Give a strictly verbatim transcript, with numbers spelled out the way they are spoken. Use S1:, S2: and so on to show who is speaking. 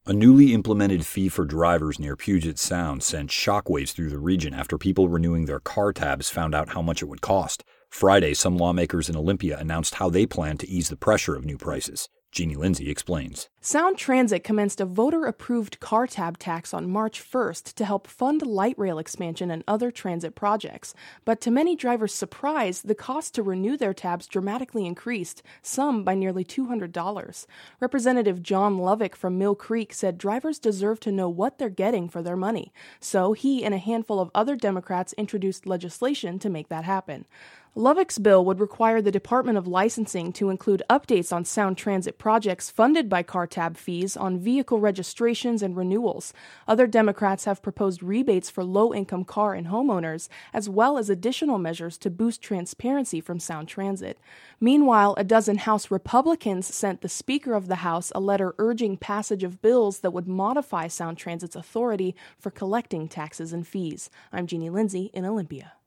S1: A newly implemented fee for drivers near Puget Sound sent shockwaves through the region after people renewing their car tabs found out how much it would cost. Friday, some lawmakers in Olympia announced how they plan to ease the pressure of new prices. Jeannie Lindsay explains.
S2: Sound Transit commenced a voter-approved car tab tax on March first to help fund light rail expansion and other transit projects. But to many drivers' surprise, the cost to renew their tabs dramatically increased, some by nearly two hundred dollars. Representative John Lovick from Mill Creek said drivers deserve to know what they're getting for their money. So he and a handful of other Democrats introduced legislation to make that happen. Lovick's bill would require the Department of Licensing to include updates on Sound Transit projects funded by car tab fees on vehicle registrations and renewals. Other Democrats have proposed rebates for low-income car and homeowners, as well as additional measures to boost transparency from Sound Transit. Meanwhile, a dozen House Republicans sent the Speaker of the House a letter urging passage of bills that would modify Sound Transit's authority for collecting taxes and fees. I'm Jeannie Lindsay in Olympia.